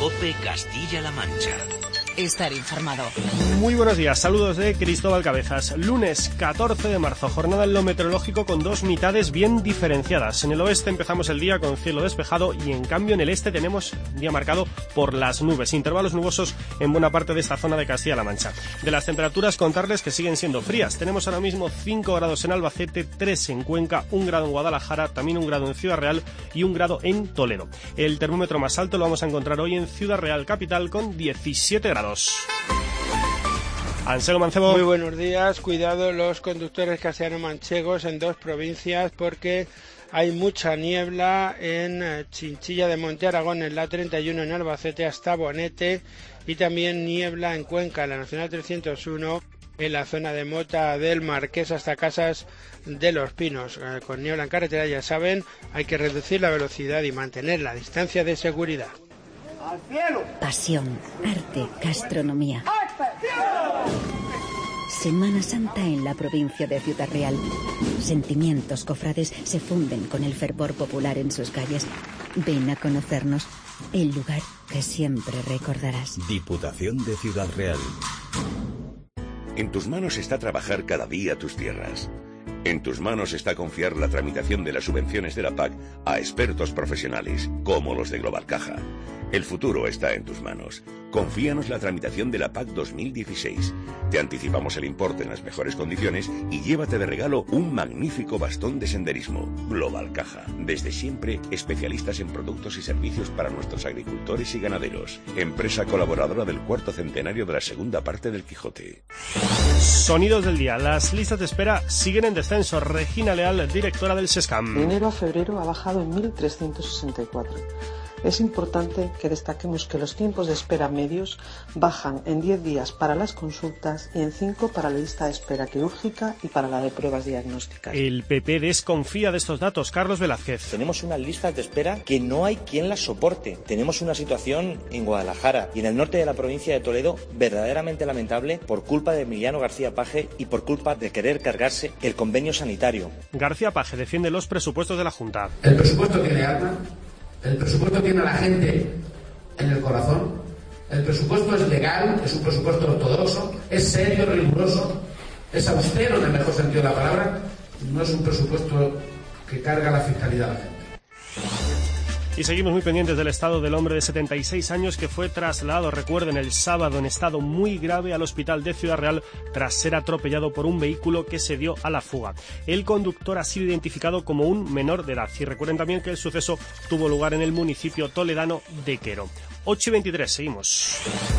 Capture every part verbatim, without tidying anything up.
COPE Castilla-La Mancha. Estar informado. Muy buenos días, saludos de Cristóbal Cabezas. Lunes catorce de marzo, jornada en lo meteorológico con dos mitades bien diferenciadas. En el oeste empezamos el día con cielo despejado y en cambio en el este tenemos día marcado por las nubes, intervalos nubosos en buena parte de esta zona de Castilla-La Mancha. De las temperaturas, contarles que siguen siendo frías. Tenemos ahora mismo cinco grados en Albacete, tres en Cuenca, un grado en Guadalajara, también un grado en Ciudad Real y un grado en Toledo. El termómetro más alto lo vamos a encontrar hoy en Ciudad Real capital con diecisiete grados. Anselmo Mancebo. Muy buenos días. Cuidado los conductores castellano-manchegos en dos provincias porque hay mucha niebla en Chinchilla de Monte Aragón, en la treinta y uno en Albacete hasta Bonete, y también niebla en Cuenca, en la Nacional trescientos uno, en la zona de Mota del Marqués hasta Casas de los Pinos. Con niebla en carretera, ya saben, hay que reducir la velocidad y mantener la distancia de seguridad. Pasión, arte, gastronomía. Semana Santa en la provincia de Ciudad Real. Sentimientos cofrades se funden con el fervor popular en sus calles. Ven a conocernos, el lugar que siempre recordarás. Diputación de Ciudad Real. En tus manos está trabajar cada día tus tierras. En tus manos está confiar la tramitación de las subvenciones de la P A C a expertos profesionales, como los de Global Caja. El futuro está en tus manos. Confíanos la tramitación de la P A C dos mil dieciséis. Te anticipamos el importe en las mejores condiciones y llévate de regalo un magnífico bastón de senderismo. Global Caja. Desde siempre, especialistas en productos y servicios para nuestros agricultores y ganaderos. Empresa colaboradora del cuarto centenario de la segunda parte del Quijote. Sonidos del día. Las listas de espera siguen en descenso. Regina Leal, directora del SESCAM. De enero a febrero ha bajado en mil trescientos sesenta y cuatro. Es importante que destaquemos que los tiempos de espera medios bajan en diez días para las consultas y en cinco para la lista de espera quirúrgica y para la de pruebas diagnósticas. El P P desconfía de estos datos. Carlos Velázquez. Tenemos unas listas de espera que no hay quien las soporte. Tenemos una situación en Guadalajara y en el norte de la provincia de Toledo verdaderamente lamentable por culpa de Emiliano García Paje y por culpa de querer cargarse el convenio sanitario. García Paje defiende los presupuestos de la Junta. El presupuesto tiene alma. El presupuesto tiene a la gente en el corazón. El presupuesto es legal, es un presupuesto ortodoxo, es serio, riguroso, es austero en el mejor sentido de la palabra. No es un presupuesto que carga la fiscalidad a la gente. Y seguimos muy pendientes del estado del hombre de setenta y seis años que fue trasladado, recuerden, el sábado en estado muy grave al hospital de Ciudad Real tras ser atropellado por un vehículo que se dio a la fuga. El conductor ha sido identificado como un menor de edad y recuerden también que el suceso tuvo lugar en el municipio toledano de Quero. ocho y veintitrés, seguimos.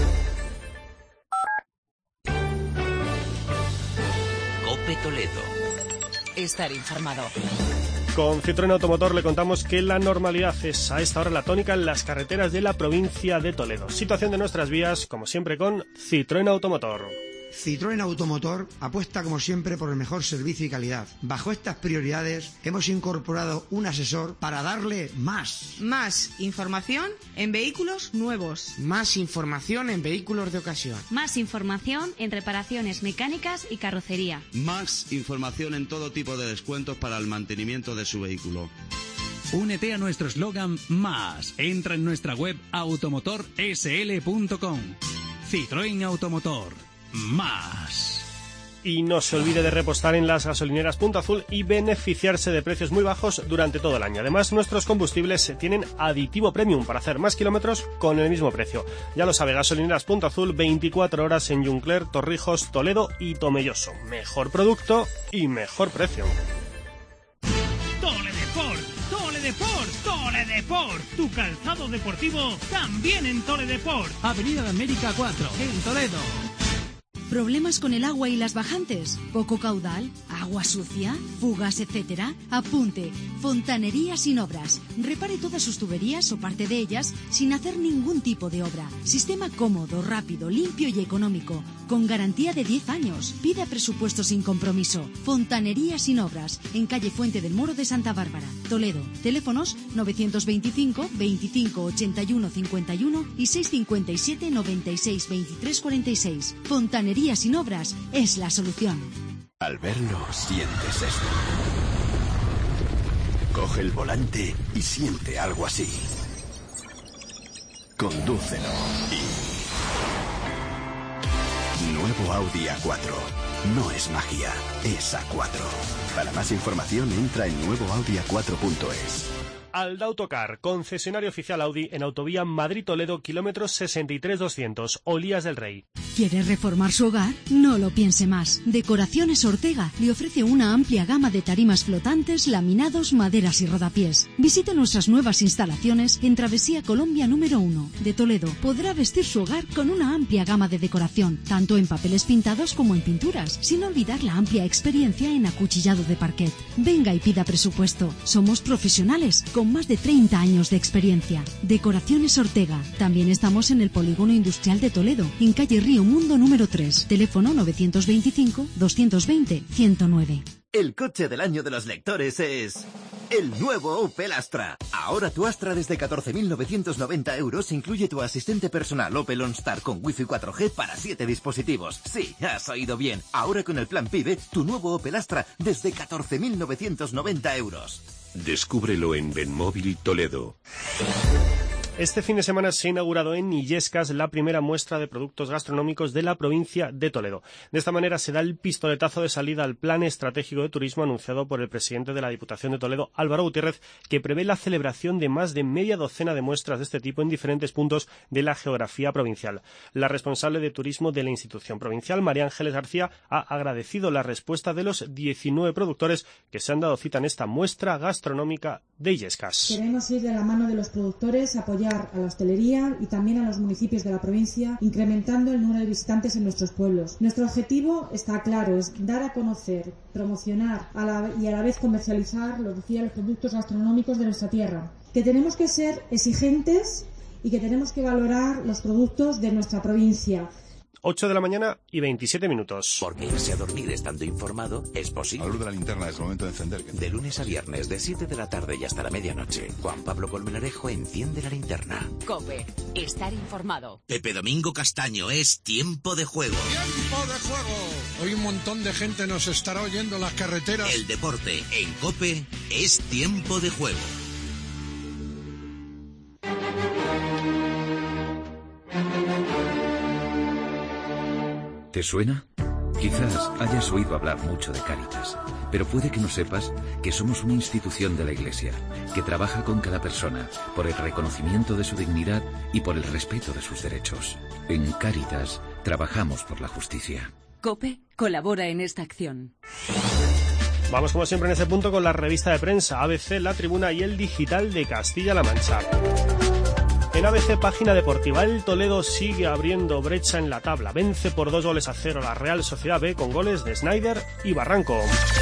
COPE Toledo. Estar informado. Con Citroën Automotor le contamos que la normalidad es a esta hora la tónica en las carreteras de la provincia de Toledo. Situación de nuestras vías, como siempre, con Citroën Automotor. Citroën Automotor apuesta como siempre por el mejor servicio y calidad. Bajo estas prioridades hemos incorporado un asesor para darle más. Más información en vehículos nuevos. Más información en vehículos de ocasión. Más información en reparaciones mecánicas y carrocería. Más información en todo tipo de descuentos para el mantenimiento de su vehículo. Únete a nuestro eslogan Más. Entra en nuestra web automotor s l punto com. Citroën Automotor. Más. Y no se olvide de repostar en las gasolineras Punto Azul y beneficiarse de precios muy bajos durante todo el año. Además, nuestros combustibles tienen aditivo premium para hacer más kilómetros con el mismo precio. Ya lo sabe, gasolineras Punto Azul, veinticuatro horas en Juncler, Torrijos, Toledo y Tomelloso. Mejor producto y mejor precio. Toledeport, Toledeport, Toledeport. Tu calzado deportivo también en Toledeport. Avenida de América cuatro, en Toledo. ¿Problemas con el agua y las bajantes? ¿Poco caudal? ¿Agua sucia? ¿Fugas, etcétera? Apunte. Fontanería Sin Obras. Repare todas sus tuberías o parte de ellas sin hacer ningún tipo de obra. Sistema cómodo, rápido, limpio y económico. Con garantía de diez años. Pida presupuesto sin compromiso. Fontanería Sin Obras. En calle Fuente del Moro de Santa Bárbara, Toledo. Teléfonos novecientos veinticinco, veinticinco, ochenta y uno, cincuenta y uno y seiscientos cincuenta y siete, noventa y seis, veintitrés, cuarenta y seis. Fontanería Sin Obras es la solución. Al verlo, sientes esto. Coge el volante y siente algo así. condúcelo. Y... Nuevo Audi A cuatro. No es magia, es A cuatro. Para más información entra en nuevo audi a cuatro punto es. Aldautocar, concesionario oficial Audi en autovía Madrid-Toledo, kilómetros sesenta y tres doscientos, Olías del Rey. ¿Quiere reformar su hogar? No lo piense más. Decoraciones Ortega le ofrece una amplia gama de tarimas flotantes, laminados, maderas y rodapiés. Visite nuestras nuevas instalaciones en Travesía Colombia número uno de Toledo. Podrá vestir su hogar con una amplia gama de decoración, tanto en papeles pintados como en pinturas, sin olvidar la amplia experiencia en acuchillado de parquet. Venga y pida presupuesto. Somos profesionales con más de treinta años de experiencia. Decoraciones Ortega. También estamos en el Polígono Industrial de Toledo, en calle Río Mundo número tres. Teléfono novecientos veinticinco, doscientos veinte, ciento nueve. El coche del año de los lectores es... el nuevo Opel Astra. Ahora tu Astra desde catorce mil novecientos noventa euros incluye tu asistente personal Opel OnStar con Wi-Fi cuatro G para siete dispositivos. Sí, has oído bien. Ahora con el plan PIBE, tu nuevo Opel Astra desde catorce mil novecientos noventa euros. Descúbrelo en Benmóvil Toledo. Este fin de semana se ha inaugurado en Illescas la primera muestra de productos gastronómicos de la provincia de Toledo. De esta manera se da el pistoletazo de salida al Plan Estratégico de Turismo anunciado por el presidente de la Diputación de Toledo, Álvaro Gutiérrez, que prevé la celebración de más de media docena de muestras de este tipo en diferentes puntos de la geografía provincial. La responsable de turismo de la institución provincial, María Ángeles García, ha agradecido la respuesta de los diecinueve productores que se han dado cita en esta muestra gastronómica de Illescas. Queremos ir de la mano de los productores, apoyar a la hostelería y también a los municipios de la provincia, incrementando el número de visitantes en nuestros pueblos. Nuestro objetivo está claro, es dar a conocer, promocionar a la, y a la vez comercializar, lo decía, los productos gastronómicos de nuestra tierra. Que tenemos que ser exigentes y que tenemos que valorar los productos de nuestra provincia. ocho de la mañana y veintisiete minutos. Porque irse a dormir estando informado es posible. A la luz de la linterna es el momento de encender. De lunes a viernes, de siete de la tarde y hasta la medianoche, Juan Pablo Colmenarejo enciende la linterna. COPE. Estar informado. Pepe Domingo Castaño, es tiempo de juego. ¡Tiempo de juego! Hoy un montón de gente nos estará oyendo en las carreteras. El deporte en COPE es tiempo de juego. ¿Te suena? Quizás hayas oído hablar mucho de Cáritas, pero puede que no sepas que somos una institución de la Iglesia que trabaja con cada persona por el reconocimiento de su dignidad y por el respeto de sus derechos. En Cáritas trabajamos por la justicia. COPE colabora en esta acción. Vamos como siempre en ese punto con la revista de prensa A B C, La Tribuna y el Digital de Castilla-La Mancha. En A B C, página deportiva, el Toledo sigue abriendo brecha en la tabla. Vence por dos goles a cero la Real Sociedad B con goles de Snyder y Barranco.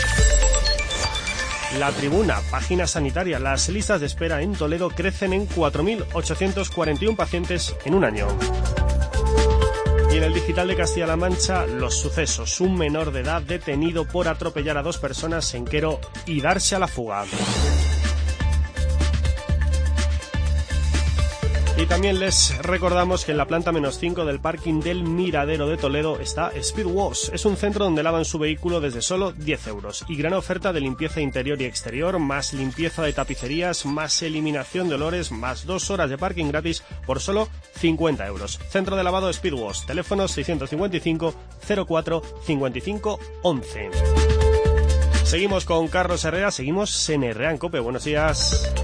La Tribuna, página sanitaria, las listas de espera en Toledo crecen en cuatro mil ochocientos cuarenta y uno pacientes en un año. Y en el Digital de Castilla-La Mancha, los sucesos. Un menor de edad detenido por atropellar a dos personas en Quero y darse a la fuga. Y también les recordamos que en la planta menos cinco del parking del Miradero de Toledo está Speed Wash. Es un centro donde lavan su vehículo desde solo diez euros. Y gran oferta de limpieza interior y exterior, más limpieza de tapicerías, más eliminación de olores, más dos horas de parking gratis por solo cincuenta euros. Centro de lavado Speed Wash. Teléfono seiscientos cincuenta y cinco, cero cuatro, cincuenta y cinco, once. Seguimos con Carlos Herrera, seguimos en Herrera en COPE. Buenos días.